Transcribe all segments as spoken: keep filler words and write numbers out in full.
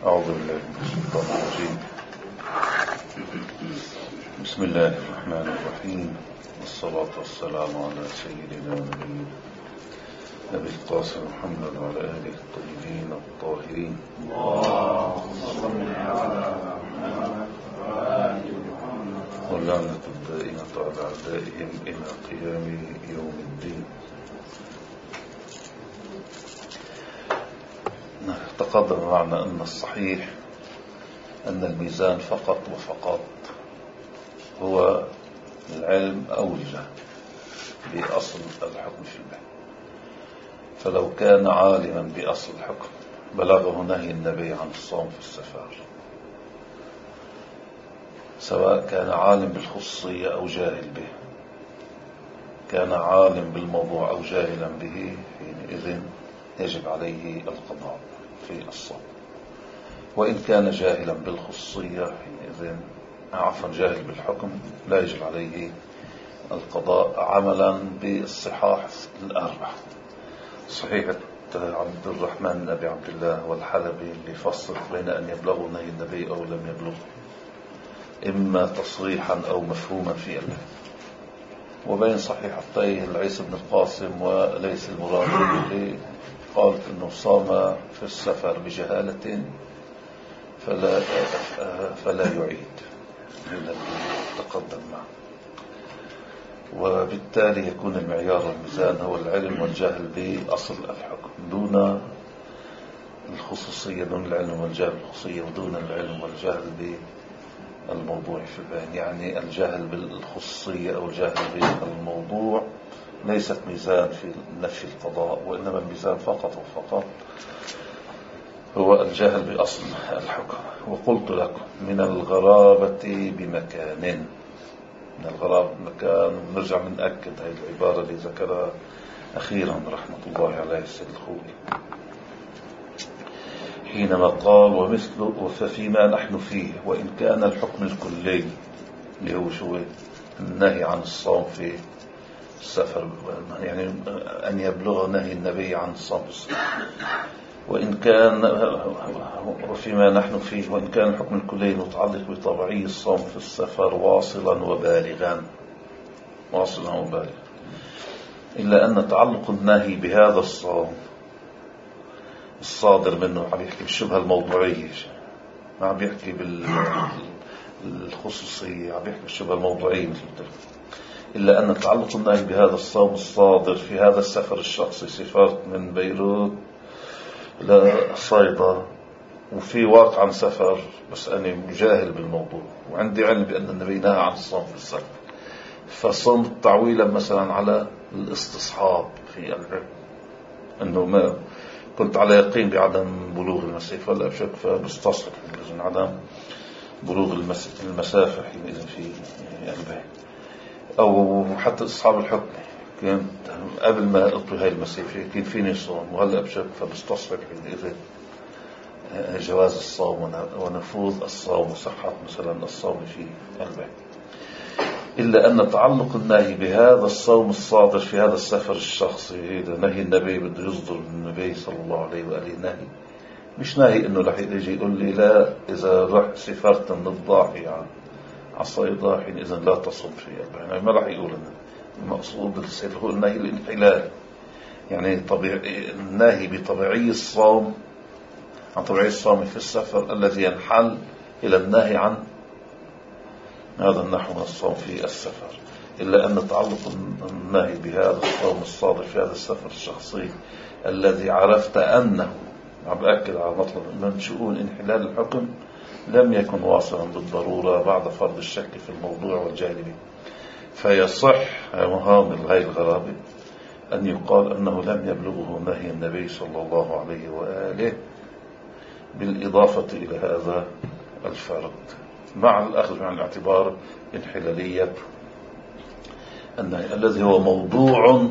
أعوذ بالله من الشيطان الرجيم. بسم الله الرحمن الرحيم، والصلاة والسلام على سيدنا ونبينا نبي القاسم محمد وعلى آله الطيبين الطاهرين. واللعنة الدائمة على أعدائهم إلى قيام يوم الدين. تقدم معنا أن الصحيح أن الميزان فقط وفقط هو العلم أو الجهل بأصل الحكم في الله. فلو كان عالما بأصل الحكم بلغه نهي النبي عن الصوم في السفر، سواء كان عالم بالخصوصية أو جاهل به، كان عالم بالموضوع أو جاهلا به، حينئذ يجب عليه القضاء في الصوم. وإن كان جاهلا بالخصوصية حينئذ عفوا جاهل بالحكم لا يجب عليه القضاء عملا بالصحاح الأربع. صحيح عبد الرحمن بن أبي عبد الله والحلبي اللي فصل بين أن يبلغوا نهي النبي أو لم يبلغ، إما تصريحا أو مفهوما في الله، وبين صحيحتي العيسى بن القاسم وليس المرادي اللي قالت أنه صام في السفر بجهالة فلا, فلا يعيد من الذي تقدم معه. وبالتالي يكون المعيار والميزان هو العلم والجهل بأصل الحكم دون الخصوصية، دون العلم والجهل بالخصوصية ودون العلم والجهل بالموضوع في البيان. يعني الجهل بالخصوصية أو الجهل بالموضوع ليست ميزان في نفي القضاء، وإنما الميزان فقط وفقط هو الجهل بأصل الحكم. وقلت لكم من الغرابة بمكان، من الغرابة بمكان، ونرجع نأكد هذه العبارة اللي ذكرها أخيرا رحمة الله عليه السيد الخوئي حينما قال ومثله ففيما نحن فيه وإن كان الحكم الكلي اللي هو شو النهي عن الصوم في السفر، يعني أن يبلغ نهي النبي عن الصوم في السفر، وإن كان وفيما نحن فيه وإن كان الحكم الكلي متعلق بطبيعي الصوم في السفر واصلا وبالغا واصلا وبالغا، إلا أن تعلق النهي بهذا الصوم الصادر منه عم يحكي بالشبهة الموضوعية، ما عم يحكي بالخصوصية، عم يحكي بالشبهة الموضوعية مثل ذلك. إلا أن تعلق النهي بهذا الصوم الصادر في هذا السفر الشخصي، سافرت من بيروت لصيدا وفي واقع سفر بس أنا مجاهل بالموضوع وعندي علم بأن النبي نهى عن الصوم في السفر، فصمت تعويلا مثلا على الاستصحاب في العلم أنه ما كنت على يقين بعدم بلوغ المسافة ولا بشك، فبستصحب من عدم بلوغ المسافة حينئذ في البيت. أو حتى أصحاب الحكم كنت قبل ما أطوي هاي المسافة كان فيني صوم وهلأ بشك، فبستصحب حينئذ جواز الصوم ونفوذ الصوم وصحة مثلا الصوم في البيت. إلا أن تعلق النهي بهذا الصوم الصادر في هذا السفر الشخصي، إذا نهي النبي بده يصدر من النبي صلى الله عليه وآله نهي، مش نهي إنه رح يجي يقول لي لا إذا رحت سافرت من الضاحية عن عصيدة حين إذن لا تصم في يعني ما رح يقول إنه المقصود السيد هو النهي الانحلال، يعني طبيعي النهي بطبيعي الصوم عن طبيعي الصوم في السفر الذي ينحل إلى النهي عن هذا النحو من الصوم في السفر. إلا أن تعلق النهي بهذا الصوم الصادر في هذا السفر الشخصي الذي عرفت أنه عم بأكد على مطلب من شؤون انحلال الحكم لم يكن واصلا بالضرورة بعد فرض الشك في الموضوع والجهل به، فيصح مهامل هاي الغرابة أن يقال أنه لم يبلغه نهي النبي صلى الله عليه وآله بالإضافة إلى هذا الفرد، مع الأخذ عن الاعتبار انحلالية النهي الذي هو موضوع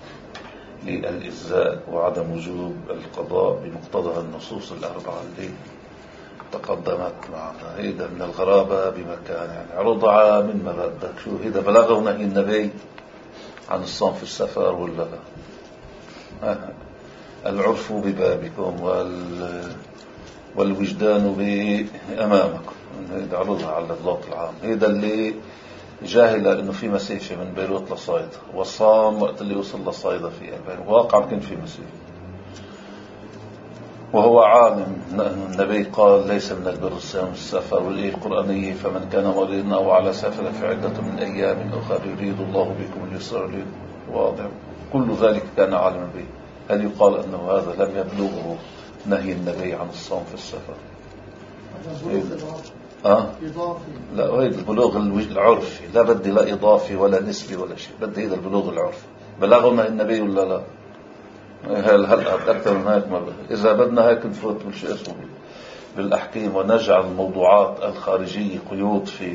للإجزاء وعدم وجوب القضاء بمقتضى النصوص الأربعة اللي تقدمت معنا. هيدا من الغرابة بمكان، يعني عرضها من ما بدك شو هيدا بلغه نهي النبي عن الصوم في السفر ولا لا؟ العرف ببابكم والوجدان بأمامكم، يعرضها على اللوط العام. هذا اللي جاهل انه في مسيفة من بيروت لصايدة، وصام وقت اللي وصل لصايدة في البيروت، واقعا كان في مسيفة، وهو عالم. النبي قال ليس من البر الصيام السفر، والآية القرآنية فمن كان مريضا أو على سفر فعدة من أيام أخرى يريد الله بكم اليسر. واضح، كل ذلك كان عالما به. هل يقال أنه هذا لم يبلغه نهي النبي عن الصوم في السفر؟ أه؟ لا، هذا البلوغ العرفي، لا بدي لا إضافي ولا نسبي ولا شيء، بدي هذا البلوغ العرفي. بلغنا النبي ولا لا؟ هل هل أكثر من هيك؟ ما إذا بدنا هيك نفوت بالشيء اسمه بالأحكام، ونجعل الموضوعات الخارجية قيود في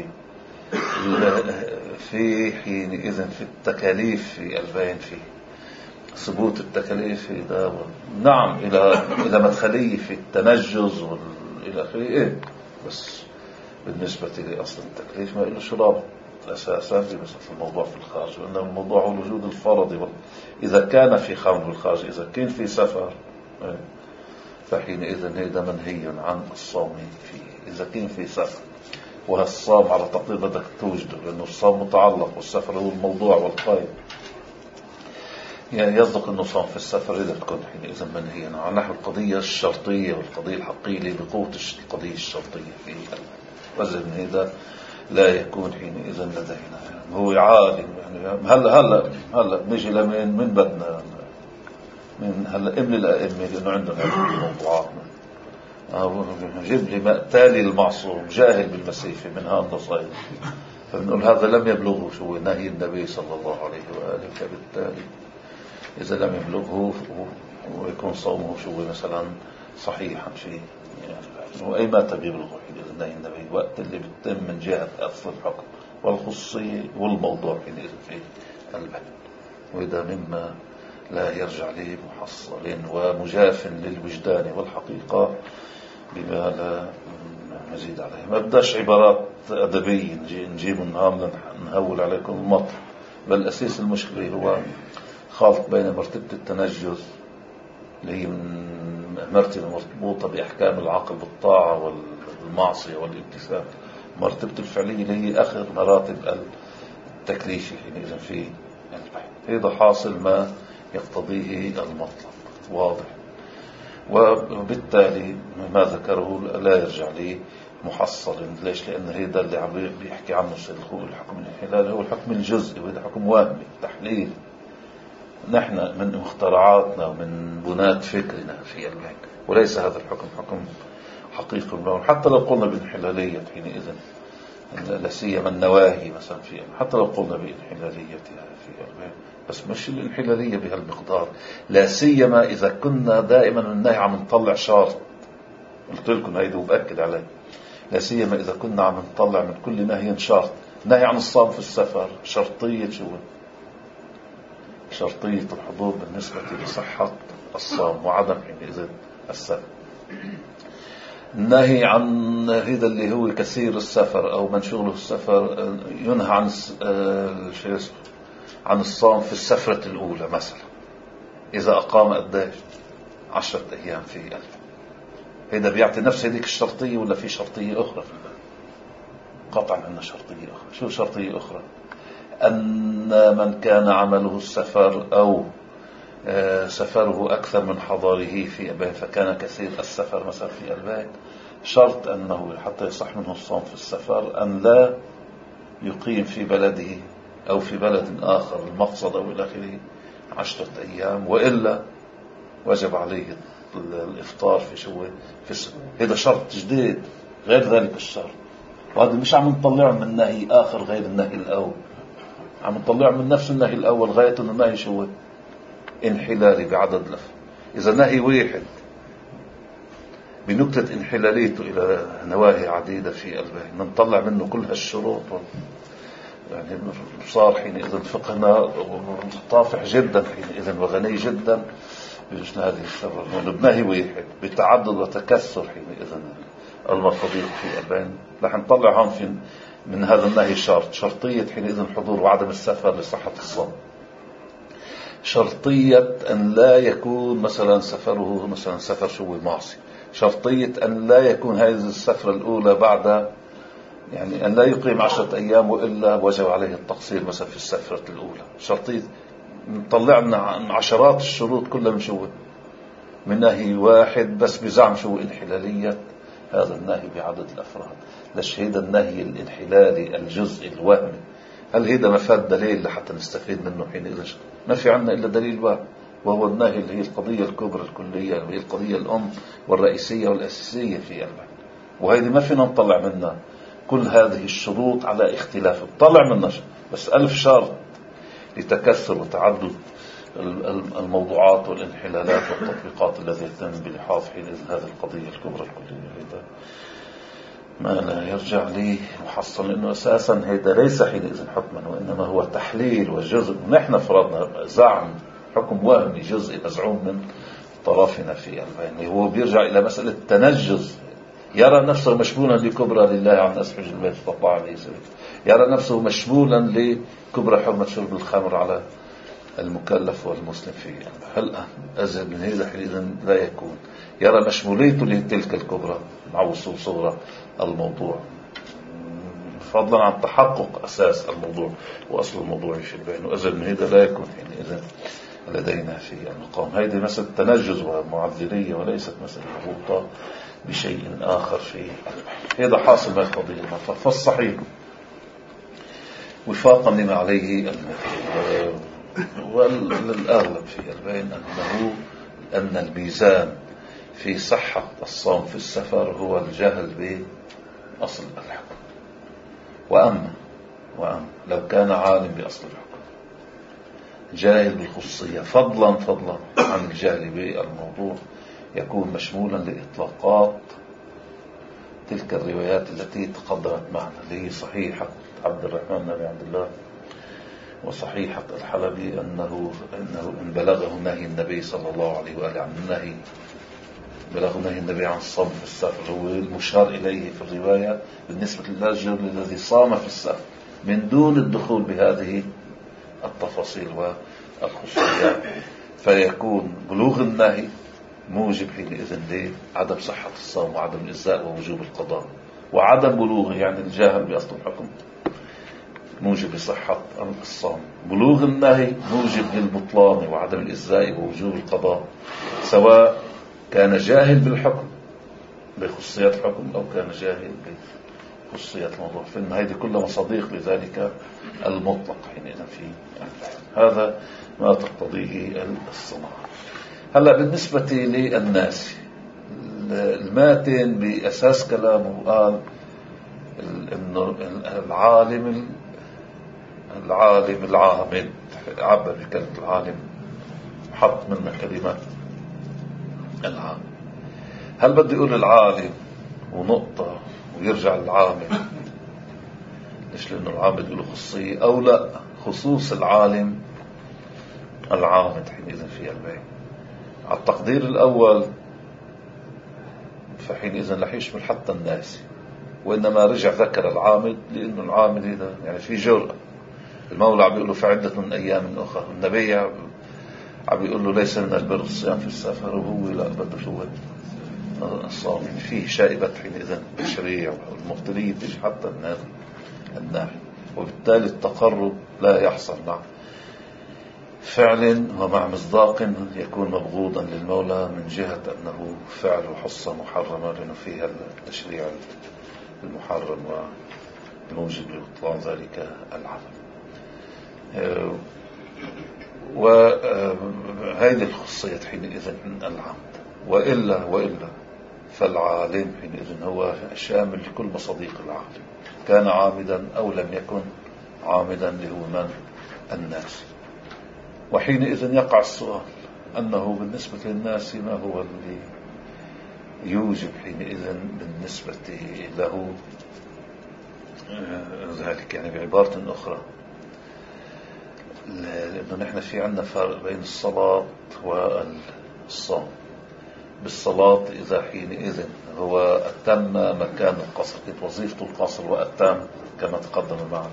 في حينئذ في التكاليف في البين، في ثبوت التكاليف ده. نعم، إلى إلى مدخلية في التنجز والى آخره، إيه، بس بالنسبة لي أصلا التكليف ما له شراب أساسا في مثل الموضوع في الخارج، وإنما الموضوع هو الوجود الفرضي. إذا كان في خمر بالخارج، إذا كان في سفر، فحينئذ هذا منهي عن الصوم فيه. إذا كان في سفر، وهالصوم على تقدير بدك توجده، لأنه الصوم متعلق والسفر هو الموضوع والقيد، يعني يصدق أنه صوم في السفر إذا تكون حينئذ منهيا عن نحو القضية الشرطية والقضية الحقيقية بقوة القضية الشرطية فيه. وزن هذا لا يكون حينئذ لدينا. يعني هو عالم، يعني هلا هلا هلا نجي لمن من بدنا من هلا ابن الأئمة، لأنه عندنا موضوعات. جيب لي تالي المعصوم جاهل بالمسيفة من هان لصيد، فبنقول هذا لم يبلغه شو نهي النبي صلى الله عليه وآله. فبالتالي إذا لم يبلغه ويكون صومه شو مثلا صحيحا فيه، يعني وأي ما تبلغه حينئذ نهي النبي، وقت اللي بتتم من جهة أصل الحكم والخصية والموضوع حينئذ في البحث. وإذا مما لا يرجع لي محصل ومجاف للوجدان والحقيقة بما لا مزيد عليه. ما بداش عبارات أدبية نجيب النهار نهول عليكم المطر، بل أساس المشكلة هو خلط بين مرتبة التنجز اللي هي من مرتبة مرتبطة بأحكام العقل بالطاعة والمعصية والامتثال، مرتبة الفعلية اللي هي آخر مراتب التكليف حينئذ في البحث. هذا حاصل ما يقتضيه المطلق، واضح. وبالتالي ما ذكره لا يرجع لي محصل. ليش؟ لأن هذا اللي عم بيحكي عنه السيد الخوئي الحكم الانحلالي هو الحكم الجزئي، وهذا حكم وهمي تحليل. نحن من مخترعاتنا ومن بنات فكرنا في البحث، وليس هذا الحكم حكم حقيقي. حتى لو قلنا بانحلالية حينئذ، لا سيما النواهي مثلا في، حتى لو قلنا بانحلاليتها في البحث، بس مش الانحلالية بهالمقدار، لا سيما إذا كنا دائما النهي عم نطلع شرط. قلت لكم هيدا وبأكد عليه، لا سيما إذا كنا عم نطلع من كل نهي شرط. نهي عن الصوم في السفر شرطية شو؟ شرطية الحضور بالنسبة لصحة الصوم وعدم حينئذ السفر. النهي عن هذا اللي هو كثير السفر أو من شغله السفر، ينهى عن الشيء عن الصوم في السفرة الأولى مثلا، إذا أقام قداش عشرة أيام في ألف. هذا بيعطي نفس هذيك الشرطية ولا في شرطية أخرى؟ قطعا أن شرطية أخرى. شو شرطية أخرى؟ أن من كان عمله السفر أو سفره أكثر من حضاره في البيت، فكان كثير السفر مثلا في البيت، شرط أنه حتى يصح منه الصوم في السفر أن لا يقيم في بلده أو في بلد آخر المقصد أو إلى آخره عشرة أيام، وإلا وجب عليه الإفطار في شو في السفر. هذا شرط جديد غير ذلك الشرط، وهذا مش عم نطلعه من نهي آخر غير النهي الأول، عم نطلعه من نفس النهي الأول، غاية أنه النهي شو انحلالي بعدد لف. إذا نهي واحد بنكتة انحلاليته إلى نواهي عديدة في البيت نطلع منه كل هالشروط، يعني صار حينئذ فقهنا طافح جدا حينئذ وغني جدا بجنا هذه الشرط. بنهي واحد بتعدد وتكثر حينئذ المفاضيل في البين، رح نطلع هون في من هذا النهي شرط، شرطية حينئذ الحضور وعدم السفر لصحة الصوم، شرطية أن لا يكون مثلا سفره مثلا سفر شو معصي، شرطية أن لا يكون هذه السفرة الأولى بعد، يعني أن لا يقيم عشرة أيام وإلا وجب عليه التقصير مثلا في السفرة الأولى. شرطية طلعنا عن عشرات الشروط كلها مشوه من نهي واحد بس بزعم شو انحلالية هذا النهي بعدد الأفراد. ليش هيدا النهي الانحلالي الجزء الوهمي؟ هل هيدا مفاد دليل لحتى نستفيد منه حينئذ؟ ما في عنا إلا دليل واحد، وهو النهي اللي هي القضية الكبرى الكلية، اللي هي القضية الأم والرئيسية والأساسية في البحث. وهيدي ما فينا نطلع منها كل هذه الشروط على اختلاف، طلع منها بس ألف شرط لتكثر وتعدد الموضوعات والانحلالات والتطبيقات التي يتم بلحاظ حينئذ هذه القضية الكبرى الكلية. هذا ما لا يرجع لي محصل، لأنه أساسا هذا ليس حينئذ حكما وإنما هو تحليل وجزء. نحن فرضنا زعم حكم وهمي جزء مزعوم من طرفنا في البين، هو بيرجع إلى مسألة تنجز. يرى نفسه مشمولا لكبرى لله عن أسحج البيت فطاع عليه سبيل، يرى نفسه مشمولا لكبرى حرمة شرب الخمر على المكلف والمسلم فيه. هل أزل من هذا حينئذ لا يكون يرى مشموليته لتلك الكبرى مع وصول صورة الموضوع، فضلا عن تحقق أساس الموضوع وأصل الموضوع في البين. وأزل من هذا لا يكون حينئذ لدينا في المقام. هذه مسألة تنجز ومعذرية وليست مسألة مربوطة بشيء آخر في البحث. هذا حاصل ما القضية المطلق. فالصحيح وفاقا لما عليه المثل والأغلب في البين أنه أن الميزان في صحة الصوم في السفر هو الجهل بأصل الحكم. وأما وأما لو كان عالم بأصل الحكم جاهل بالخصوصية فضلا فضلا عن الجهل بالموضوع، يكون مشمولا لإطلاقات تلك الروايات التي تقدمت معنا، اللي هي صحيحة عبد الرحمن بن عبد الله وصحيحة الحلبي أنه أنه إن بلغه نهي النبي صلى الله عليه وآله عن النهي، بلغه نهي النبي عن الصوم في السفر، هو المشار إليه في الرواية بالنسبة للرجل الذي صام في السفر من دون الدخول بهذه التفاصيل والخصوصيات، فيكون بلوغ النهي موجب حينئذ لعدم صحة الصوم وعدم الإجزاء ووجوب القضاء، وعدم بلوغه يعني الجاهل بأصل الحكم موجب لصحة الصوم. بلوغ النهي موجب للبطلان وعدم الإجزاء ووجوب القضاء، سواء كان جاهل بالحكم بخصوصيات الحكم أو كان جاهل بخصوصيات الموضوع. في النهاية دي كلها مصاديق لذلك المطلق حينئذ في هذا ما تقتضيه الصناعة. هلا بالنسبة للناس الماتن بأساس كلامه قال إنه العالم العالم العامد، عبر بكلمة العالم حط منها كلمة العام. هل بدي يقول العالم ونقطة ويرجع العامل؟ ليش؟ لأنه العامل يقول خصوصية أو لا خصوص العالم العامد حينئذ في البيت. على التقدير الأول فحينئذ رح يشمل حتى الناس، وإنما رجع ذكر العامد لأنه العامد هذا يعني في جرأة. المولى عم بيقول له في عدة من أيام أخرى، النبي عم بيقول له ليس من البر الصيام في السفر، وهو لا بده شو الصوم. يعني فيه شائبة حينئذ التشريع والمبتلية تجي حتى الناس الناحية، وبالتالي التقرب لا يحصل مع فعل ومع مصداق يكون مبغوضا للمولى من جهة أنه فعل حصة محرمة لأنه فيها التشريع المحرم وموجب لبطلان ذلك العمل. وهذه الخصية حينئذ العمد. وإلا وإلا فالعالم حينئذ هو شامل لكل مصاديق العالم، كان عامدا أو لم يكن عامدا اللي هو من الناس. وحينئذ يقع السؤال أنه بالنسبة للناس ما هو الذي يوجب حينئذ بالنسبة له ذلك. يعني بعبارة أخرى، لأنه نحن في عندنا فرق بين الصلاة والصوم. بالصلاة إذا حينئذ هو أتم مكان القصر، كانت وظيفة القصر وأتم كما تقدم معنا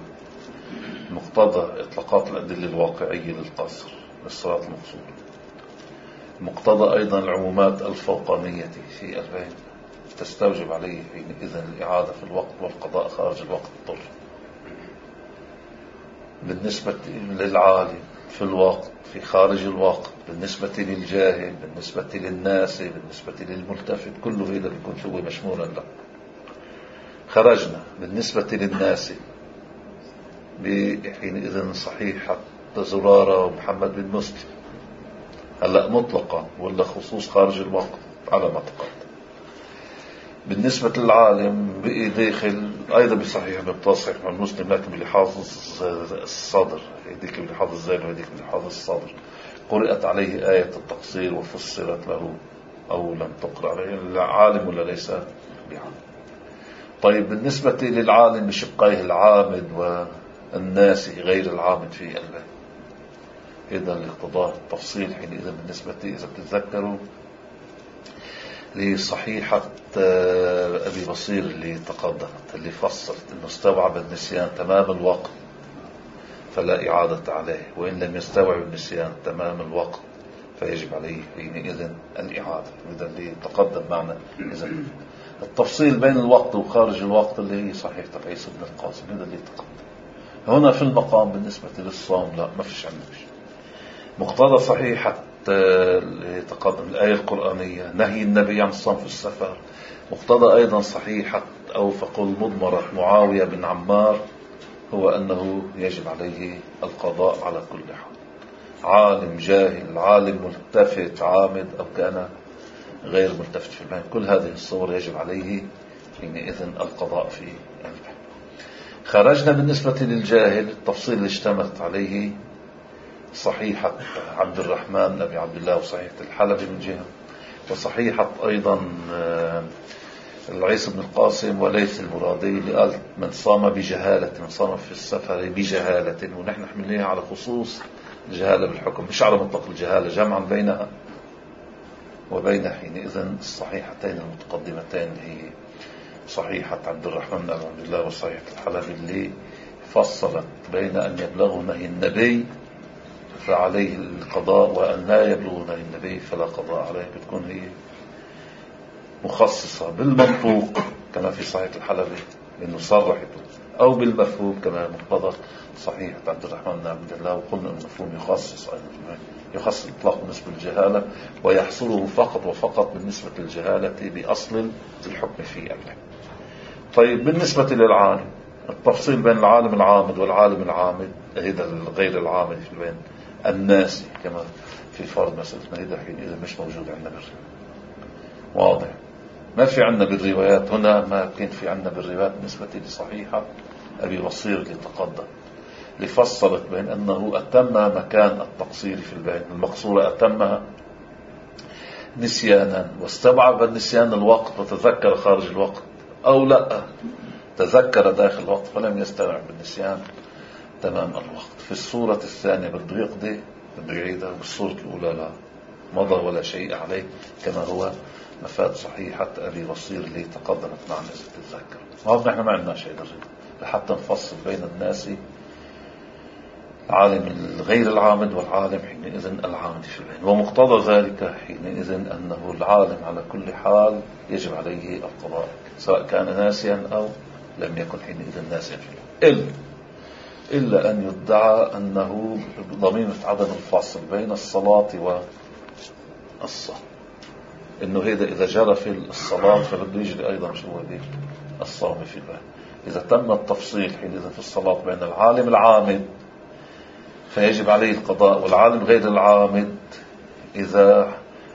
مقتضى إطلاقات الأدلة الواقعية للقصر للصلاة المقصودة. مقتضى أيضا العمومات الفوقانية في البين تستوجب عليه حينئذ الإعادة في الوقت والقضاء خارج الوقت الضر. بالنسبة للعالم في الوقت في خارج الوقت، بالنسبة للجاهل، بالنسبة للناس، بالنسبة للملتفت، كله هذا بيكون هو مشمولا له. خرجنا بالنسبة للناس بحينئذ صحيحة زرارة ومحمد بن مسلم، هلأ مطلقا ولا خصوص خارج الوقت على ما تقدم. بالنسبة للعالم بقي داخل أيضا بصحيح بالتصحيح من مسلم، لكن بلحاظ الصدر، هذيك بلحاظ الزين وهذيك بلحاظ الصدر. قرأت عليه آية التقصير وفسرت له أو لم تقرأ عليه العالم ولا ليس بعالم. طيب بالنسبة للعالم بشقيه العامد والناسي غير العامد في الباب، إذا الاقتضاء التفصيل حينئذ بالنسبة إذا بتتذكروا لصحيحة أبي بصير اللي تقدمت اللي فصلت أنه استوعب النسيان تمام الوقت فلا إعادة عليه، وإن لم يستوعب النسيان تمام الوقت فيجب عليه حينئذ الإعادة. إذا اللي تقدم معنا إذا التفصيل بين الوقت وخارج الوقت اللي هي صحيحة عيسى بن القاسم، هذا اللي تقدم. هنا في المقام بالنسبة للصوم لا ما فيش عندنا شيء. مقتضى صحيحة تقدم الآية القرآنية نهي النبي عن الصوم في السفر، مقتضى أيضا صحيحة أو فقل مضمرة معاوية بن عمار هو أنه يجب عليه القضاء على كل حال، عالم جاهل، عالم ملتفت عامد أو كان غير ملتفت في البين، كل هذه الصور يجب عليه حينئذ القضاء في البين. خرجنا بالنسبة للجاهل التفصيل اللي اشتملت عليه صحيحة عبد الرحمن أبي عبد الله وصحيحة الحلبي من جهة، وصحيحة أيضا العيسى بن القاسم وليس المرادي اللي قال من صام بجهالة، من صام في السفر بجهالة، ونحن حملناها على خصوص الجهالة بالحكم مش على مطلق الجهالة، جمعا بينها وبين حينئذ الصحيحتين المتقدمتين هي صحيحة عبد الرحمن بن عبد الله وصحيحة الحلبي اللي فصلت بين أن يبلغ نهي النبي فعليه القضاء وأن لا يبلغ نهي النبي فلا قضاء عليه، بتكون هي مخصصة بالمنطوق كما في صحيحة الحلبي لأنه صرحته، أو بالمفهوم كما مقتضى صحيحة عبد الرحمن بن عبد الله. وقلنا أن المفهوم يخصص أيضا، يخصص إطلاق بالنسبة للجهالة ويحصره فقط وفقط بالنسبة للجهالة بأصل الحكم في الله. طيب بالنسبة للعالم التفصيل بين العالم العامد والعالم العامد، هذا الغير العامد في بين الناس كما في فرض مسألتنا، هذا حين إذا مش موجود عندنا بالروايات، واضح ما في عندنا بالروايات هنا، ما كان في عندنا بالروايات بالنسبة لصحيحة أبي بصير اللي تقدم اللي فصلت بين أنه أتم مكان التقصير في البين، المقصورة أتمها نسيانا واستبعب النسيان الوقت وتذكر خارج الوقت، أو لا تذكر داخل الوقت فلم يستوعب بالنسيان تمام الوقت. في الصورة الثانية بده يقضي بده يعيدها، بالصورة الأولى لا مضى ولا شيء عليه كما هو مفاد صحيحة أبي بصير اللي تقدمت معنا إذا تتذكر. وهذا نحن ما عندنا شيء درجة لحتى نفصل بين الناس العالم الغير العامد والعالم حينئذ العامد في البين. ومقتضى ذلك حينئذ أنه العالم على كل حال يجب عليه القضاء سواء كان ناسيا أو لم يكن حينئذ ناسيا في البين، إلا أن يدعى أنه ضميمة عدم الفصل بين الصلاة والصوم، إنه هذا إذا جرى في الصلاة فبده يجري أيضا شو به الصوم في البين. إذا تم التفصيل حينئذ في الصلاة بين العالم العامد فيجب عليه القضاء، والعالم غير العامد إذا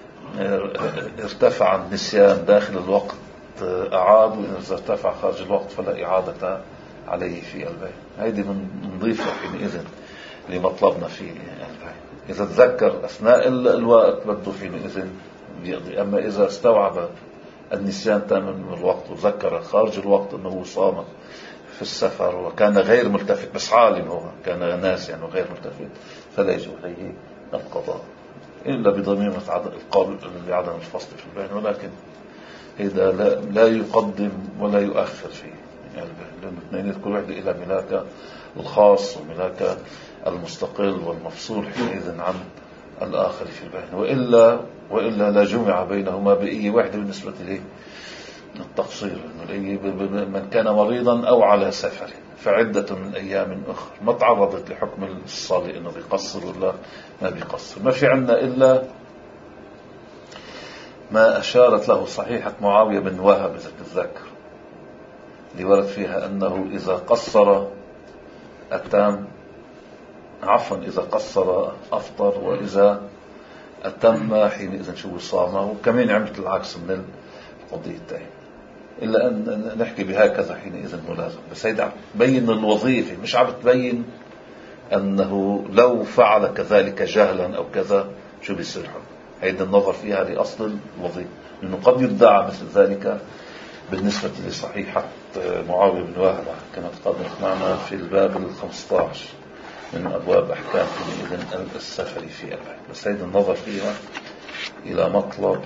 ارتفع النسيان داخل الوقت أعاد، وإذا ارتفع خارج الوقت فلا إعادة عليه في البين. هذه نضيفها حينئذ لمطلبنا في البين. إذا تذكر أثناء الوقت بده حينئذ يقضي، أما إذا استوعب النسيان تاما من الوقت وذكر خارج الوقت أنه صام في السفر وكان غير ملتفت بس عالم هو كان ناسيا يعني وغير ملتفت فلا يجب عليه القضاء إلا بضميمة القول لعدم الفصل في البين. ولكن إذا لا, لا يقدم ولا يؤخر فيه يعني لأن اثنين كل واحد إلى ملاك الخاص وملاك المستقل والمفصول حينئذ عن الآخر في البين، وإلا وإلا لا جمع بينهما بأي واحدة بالنسبة له التقصير. من كان مريضا أو على سفر فعدة من أيام أخرى، ما تعرضت لحكم الصالح إنه بيقصر ولا ما بيقصر. ما في عنا إلا ما أشارت له صحيحة معاوية بن وهب إذا تتذكر، اللي ورد فيها أنه إذا قصر أتم، عفوا إذا قصر أفطر، وإذا أتم حينئذ شو صام. وكمان عملت العكس من القضيتين، إلا أن نحكي بهكذا حينئذ ملازم. بس هيدا عم تبين الوظيفة، مش عم تبين أنه لو فعل كذلك جهلا أو كذا شو بيصير حكم. هيدا النظر فيها لأصل الوظيفة، لأنه قد يدعى مثل ذلك بالنسبة لصحيحة معاوية بن وهب كما تقدمت معنا في الباب الخمسة عشر من أبواب أحكام حينئذ السفر في البيت. بس هيدا النظر فيها إلى مطلب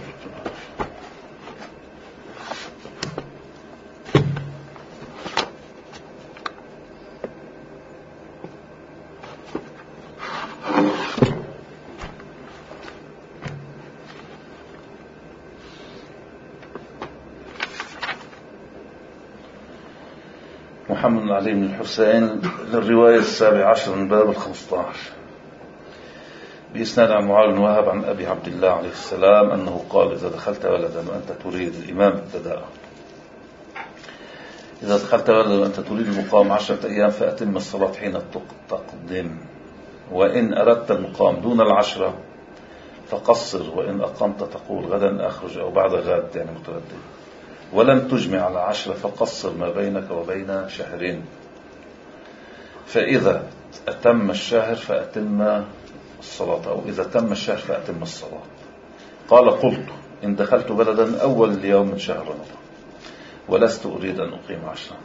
محمد بن علي بن الحسين للرواية السابعة عشر من باب الخمسة عشر بإسناد عن معاوية بن وهب عن أبي عبد الله عليه السلام أنه قال: إذا دخلت بلدا وأنت تريد الإمام ابتداء إذا دخلت بلدا وأنت تريد المقام عشرة أيام فأتم الصلاة حين تقدم، وإن أردت المقام دون العشرة فقصر، وإن أقمت تقول غدا أخرج أو بعد غد يعني متردد، ولم تجمع على عشرة فقصر ما بينك وبين شهرين، فإذا أتم الشهر فأتم الصلاة، أو إذا تم الشهر فأتم الصلاة. قال: قلت: إن دخلت بلدا أول اليوم من شهر رمضان ولست أريد أن أقيم عشرا.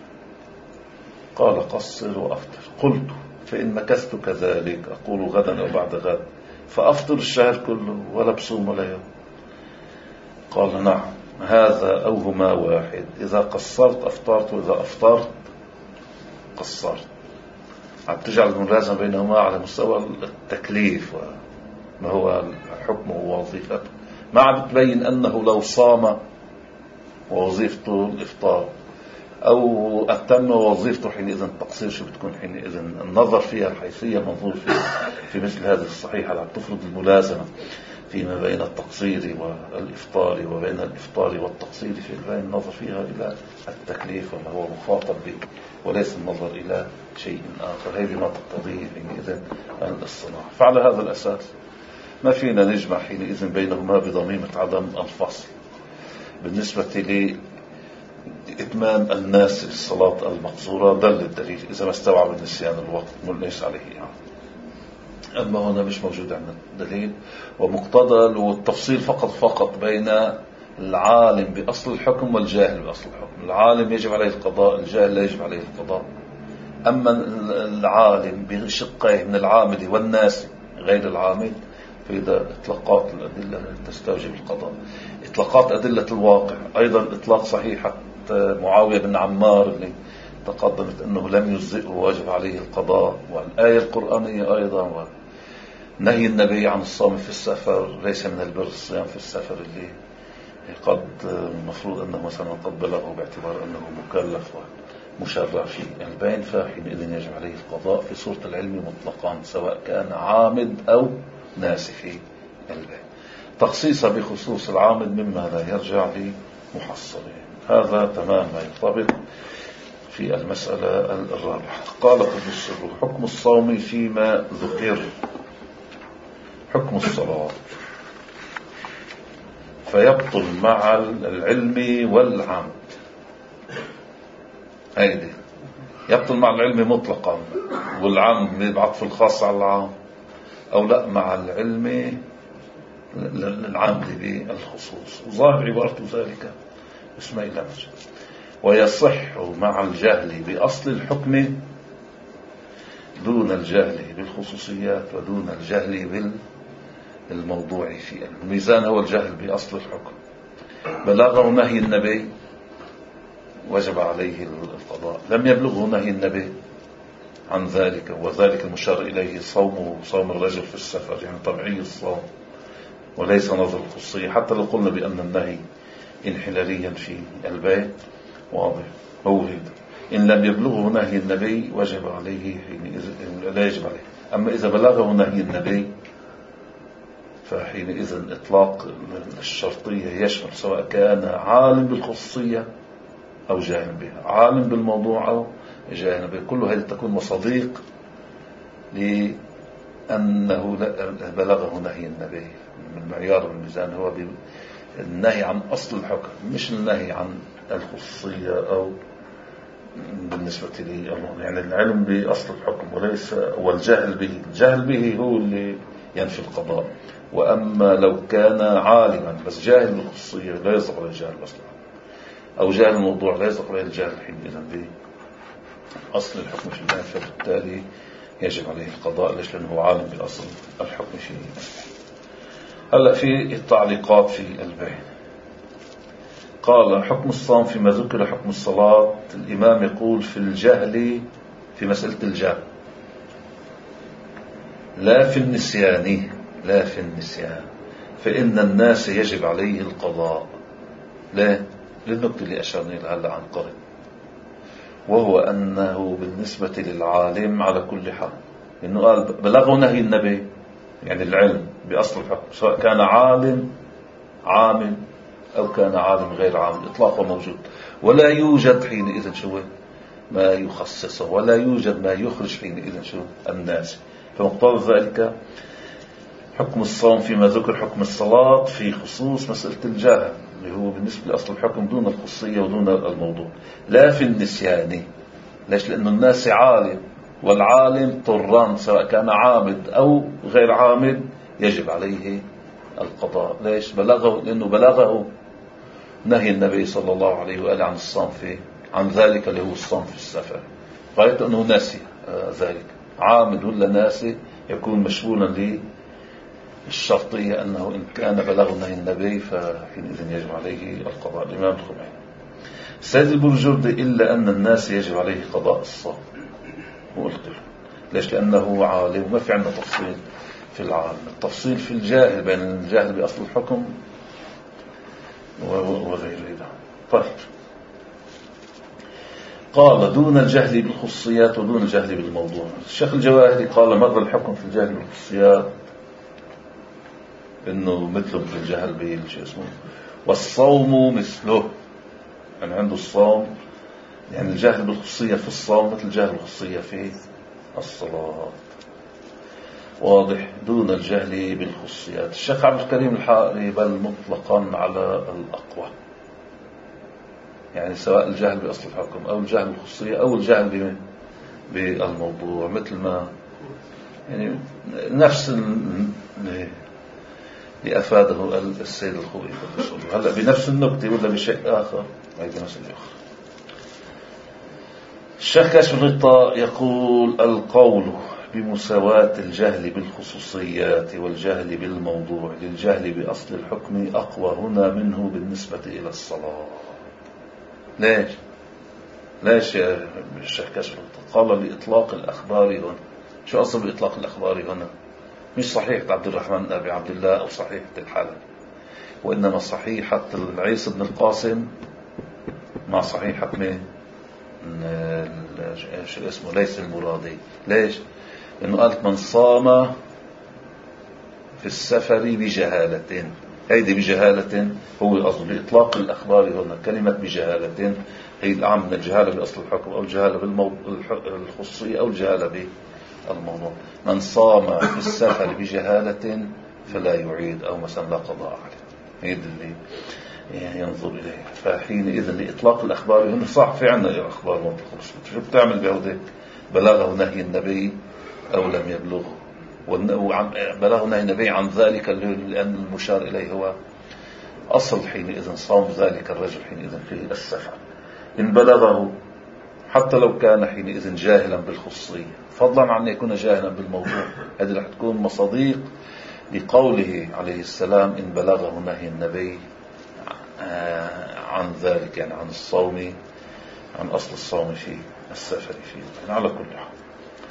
قال: قصر وأفطر. قلت: فإن مكثت كذلك أقول غدا أو بعد غد فأفطر الشهر كله ولا بصوم ولا يوم. قال: نعم، هذا أو هما واحد، إذا قصرت أفطرت وإذا أفطرت قصرت. عم تجعل الملازمة بينهما على مستوى التكليف وما هو حكمه ووظيفته، ما عم تبين أنه لو صام ووظيفته الإفطار أو أتم وظيفته حينئذ التقصير شو بتكون حينئذ. النظر فيها الحيثية منظور فيها في مثل هذه الصحيحة اللي عم تفرض الملازمة فيما بين التقصير والإفطار وبين الإفطار والتقصير في البين، النظر فيها إلى التكليف وما هو مخاطب به، وليس النظر إلى شيء آخر. هذه ما تقتضيه حينئذ الصناعة. فعلى هذا الأساس ما فينا نجمع حينئذ بينهما بضميمة عدم الفصل. بالنسبة لإتمام الناس للصلاة المقصورة دل الدليل إذا ما استوعب النسيان الوقت ملناش عليه يعني. أما هنا مش موجود عندنا دليل ومقتضى، والتفصيل فقط فقط بين العالم بأصل الحكم والجاهل بأصل الحكم. العالم يجب عليه القضاء، الجاهل لا يجب عليه القضاء. أما العالم بشقيه من العامل والناس غير العامل فإذا إطلاقات الأدلة تستوجب القضاء. إطلاقات أدلة الواقع أيضا إطلاق صحيحة معاوية بن عمار اللي تقدمت أنه لم يجزئه واجب عليه القضاء، والآية القرآنية أيضا، ونهي النبي عن الصوم في السفر ليس من البر الصيام في السفر اللي قد المفروض أنه مثلا قد بلغه باعتبار أنه مكلف ومشرع فيه البين، فحينئذ يجب عليه القضاء في صورة العلم مطلقا سواء كان عامد أو ناسي في البين. تخصيصه بخصوص العامد مما لا يرجع لمحصله. هذا تمام ما ينطبق في المسألة الرابعة. قال قد السر: حكم الصوم فيما ذكر حكم الصلاة، فيبطل مع العلم والعمد. هيدي يبطل مع العلم مطلقا، والعمد بعطف الخاص على العام، أو لا مع العلم للعمد بالخصوص. وظاهر عبارة ذلك اسمه إلى مجد. ويصح مع الجهل بأصل الحكم دون الجهل بالخصوصيات ودون الجهل بالموضوع فيه. الميزان هو الجهل بأصل الحكم. بلغه نهي النبي وجب عليه القضاء، لم يبلغه نهي النبي عن ذلك، وذلك المشار إليه صومه صوم الرجل في السفر، يعني طبيعي الصوم وليس نظر الخصوصية. حتى لو قلنا بأن النهي انحلاليا في البيت واضح هو هيدا، إن لم يبلغه نهي النبي وجب عليه حينئذ لا يجب عليه. أما إذا بلغه نهي النبي فحينئذ إطلاق الشرطية يشمل سواء كان عالم بالخصوصية أو جاهل بها، عالم بالموضوع أو جاهل بها، كل هذه تكون مصاديق لأنه بلغه نهي النبي. من المعيار والميزان هو النهي عن أصل الحكم، مش النهي عن الخصوصية أو بالنسبة لي يعني العلم بأصل الحكم وليس والجهل به. الجهل به هو اللي ينفي القضاء. وأما لو كان عالما بس جاهل بالخصوصية لا يصدق عليه الجهل أصلا، أو جاهل الموضوع لا يصدق عليه الجهل حينئذ بأصل الحكم في الله، فبالتالي يجب عليه القضاء. ليش؟ لأنه عالم بأصل الحكم فيه. هلأ في التعليقات في البيان. قال حكم الصوم فيما ذكر حكم الصلاة. الإمام يقول في الجهل في مسألة الجهل لا في النسيان، لا في النسيان فإن الناس يجب عليه القضاء. لا للنقطة اللي أشرنا لها هلا عن قرب، وهو أنه بالنسبة للعالم على كل حال، إنه قال بلغه نهي النبي يعني العلم بأصل الحكم، سواء كان عالم عامل أو كان عالم غير عامل، إطلاقه موجود، ولا يوجد حينئذ شو ما يخصصه، ولا يوجد ما يخرج حينئذ شو الناس. فمقتضى ذلك حكم الصوم فيما ذكر حكم الصلاة في خصوص مسألة الجهل اللي هو بالنسبة لأصل الحكم دون الخصوصية ودون الموضوع، لا في النسيان. ليش؟ لأنه الناس عالم، والعالم طران سواء كان عامد أو غير عامد يجب عليه القضاء. ليش؟ بلغه لأنه بلغه نهي النبي صلى الله عليه وآله عن الصوم في عن ذلك اللي هو الصوم في السفر، غاية أنه ناسي آه ذلك عامد ولا ناسي يكون مشمولا للشرطية أنه إن كان بلغ نهي النبي فحينئذ يجب عليه القضاء. الإمام الخميني. السيد البرجردي إلا أن الناس يجب عليه قضاء الصوم وقلت له ليش؟ لأنه عالم وما في عندنا تفصيل في العالم، التفصيل في الجاهل بين الجاهل بأصل الحكم وغير ذلك. طيب قال دون الجهل بالخصوصيات ودون الجهل بالموضوع. الشيخ الجواهري قال مر الحكم في الجهل بالخصوصيات إنه مثله في الجهل بالشيء اسمه، والصوم مثله، يعني عنده الصوم يعني الجهل بالخصوصية في الصوم مثل الجهل بالخصوصية في الصلاة، واضح، دون الجهل بالخصوصيات. الشيخ عبد الكريم الحائري بل مطلقا على الأقوى، يعني سواء الجهل بأصل الحكم أو الجهل بالخصوصية أو الجهل بالموضوع، مثل ما يعني نفس اللي أفاده السيد الخوئي. هلأ بنفس النقطة ولا بشيء آخر هذه مسألة أخرى. الشيخ كاشف الغطاء يقول القول بمساواة الجهل بالخصوصيات والجهل بالموضوع للجهل بأصل الحكم أقوى هنا منه بالنسبة إلى الصلاة. ليش؟ ليش يا الشيخ كاشف الغطاء؟ قال لإطلاق الأخبار هنا. شو أصل بإطلاق الأخبار هنا؟ مش صحيحة عبد الرحمن بن أبي عبد الله أو صحيحة الحالة، وإنما صحيحة العيسى بن القاسم مع صحيحة مين شو اسمه ليس المرادي. ليش؟ لأنه قالت من صام في السفر بجهالة، هيدي بجهالة هو قصد بإطلاق الأخبار هنا كلمة بجهالة هي الأعم من الجهالة بأصل الحكم أو الجهالة بالخصوصية أو الجهالة بالموضوع. من صام في السفر بجهالة فلا يعيد أو مثلا لا قضاء عليه، هيدي اللي يعني ينظر إليه. فحينئذ لإطلاق الأخبار هنا صح في عنا أخبار منطقة، شو بتعمل بهوديك؟ بلغه نهي النبي أو لم يبلغه، بلغه نهي النبي عن ذلك لأن المشار إليه هو أصل حينئذ صوم ذلك الرجل حينئذ في السفر. إن بلغه حتى لو كان حينئذ جاهلا بالخصوصية، فضلا عن أن يكون جاهلا بالموضوع، هذه رح تكون مصاديق لقوله عليه السلام إن بلغه نهي النبي عن ذلك، يعني عن الصوم، عن أصل الصوم في السفر فيه. يعني على كل حال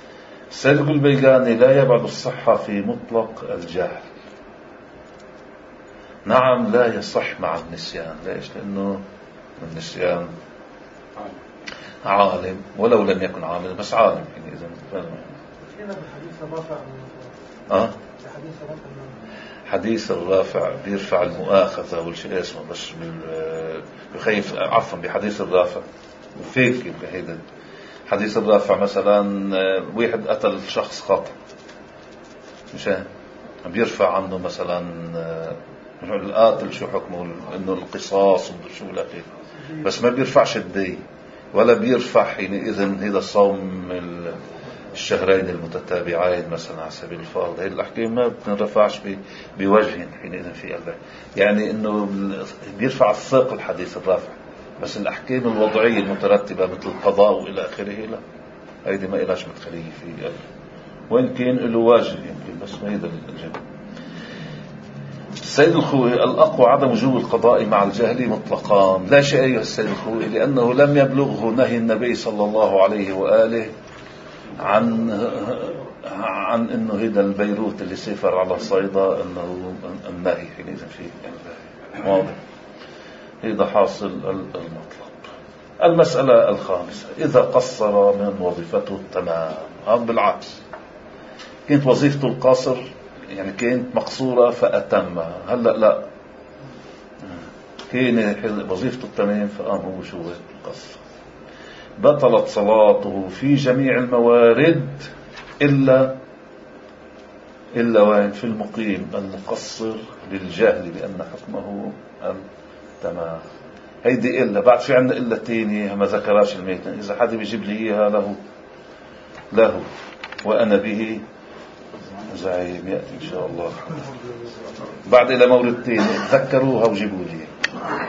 السيد البيقاني لا يبعد الصحة في مطلق الجهل. نعم لا يصح مع النسيان. ليش؟ لأنه النسيان عالم ولو لم يكن عامل بس عالم يعني. إذا بحديث الرافع أه؟ حديث الرافع بيرفع المؤاخذة والشيء اسمه بس بخيف عفوا بحديث الرافع وفيك يبقى هيدا حديث الرافع. مثلا واحد قتل شخص خطأ مشان بيرفع عنه مثلا القاتل شو حكمه انه القصاص وشو لكن بس ما بيرفعش الدي ولا بيرفع حينئذ هذا الصوم الشهرين المتتابعين مثلا على سبيل الفرض. هذه الأحكام ما بتنرفعش بوجه حينئذ في الله يعني انه بيرفع الثقل الحديث الرافع بس الأحكام الوضعية المترتبة مثل القضاء وإلى آخره لا هيدي ما إلاش مدخلية فيه وإن كان له واجب يمكن بس ما يدل الجمع. السيد الخوئي الأقوى عدم وجوب القضاء مع الجهل مطلقا. لا شيء أيها السيد الخوئي لأنه لم يبلغه نهي النبي صلى الله عليه وآله عن عن إنه هذا البيروت اللي سافر على صيدا إنه النهي حينئذ فيه يعني واضح. هذا حاصل المطلب. المسألة الخامسة إذا قصر من وظيفته تمام. هم بالعكس كانت وظيفته القاصر يعني كانت مقصورة فأتمها. هلأ لا كانت وظيفته التمام فقام هو شو القصر. بطلت صلاته في جميع الموارد إلا إلا وين في المقيم المقصر للجهل بأن حكمه تمام. هيدي إلا بعد في عندنا إلا تاني ما ذكراش الميت. إذا حد بيجيب لي إياها له له وأنا به زعيم يأتي إن شاء الله بعد إلى مورد تاني تذكروها وجيبوا لي.